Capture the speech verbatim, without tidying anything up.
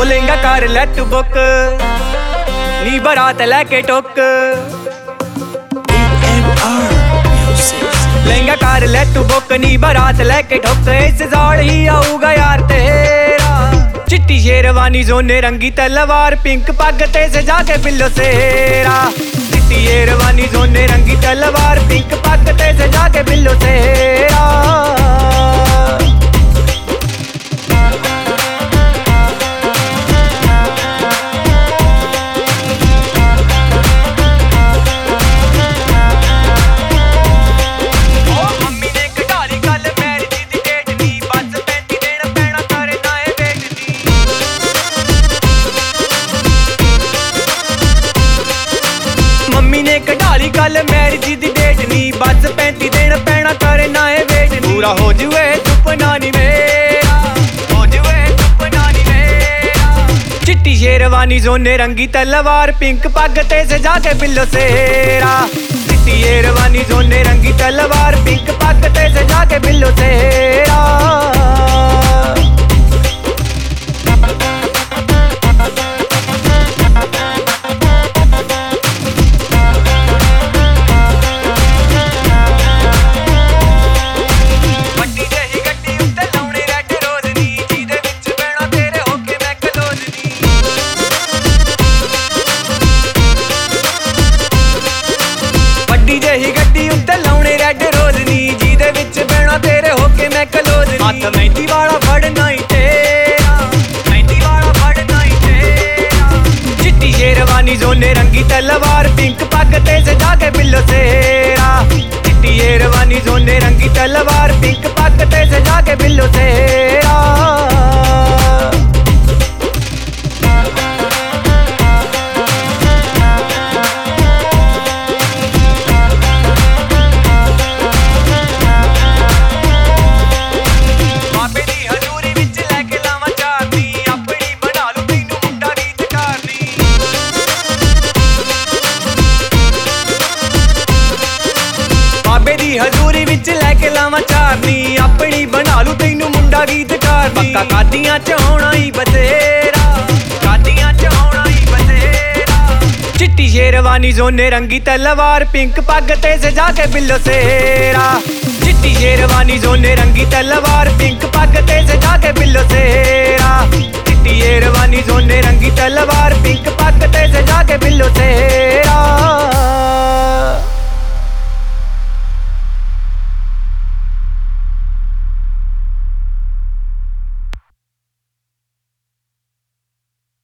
लहंगा कर light book नी बारात लैके टुक लहंगा कर लैट बुक नी बारात लैके ठुक इस साल ही आऊगा यार तेरा चिट्टी शेरवानी सोने रंगी तलवार पिंक पग ते सजा के बिल्लो सेरा चिट्टी शेरवानी सोने रंगी तलवार पिंक पग ते सजा के बिल्लो सेरा कल मैरिज दी डेट नी बस पैंती दिन पैना करे ना वेट पूरा हो जुए सुपना नी मेरा हो जुए सुपना नी मेरा चिट्टी शेरवानी सोने रंगी तलवार पिंक पग ते सजा के बिल्लो सेरा चिट्टी शेरवानी सोने रंगी तलवार पिंक पग ते सजा के बिल्लो सेरा हथ मेहंदी वाला फड़ना ही तेरा मेहंदी वाला फड़ना ही तेरा चिट्टी शेरवानी सोने रंगी तलवार पिंक पग ते सजा के बिल्लो सेरा चिट्टी शेरवानी सोने रंगी तलवार पिंक पग ते सजा के बिल्लो सेरा हजूरी विच लैके लावा चारनी अपनी बना लू तैनू मुंडा गीतकार पक्का कादियां च होना ही बतेरा कादियां च होना ही बतेरा चिट्टी शेरवानी सोने रंगी तलवार पिंक पग ते सजा के बिल्लो सेरा चिट्टी शेरवानी सोने रंगी तलवार पिंक पग ते सजा के बिल्लो सेरा चिट्टी शेरवानी सोने रंगी तलवार पिंक पग ते सजा के बिल्लो सेरा।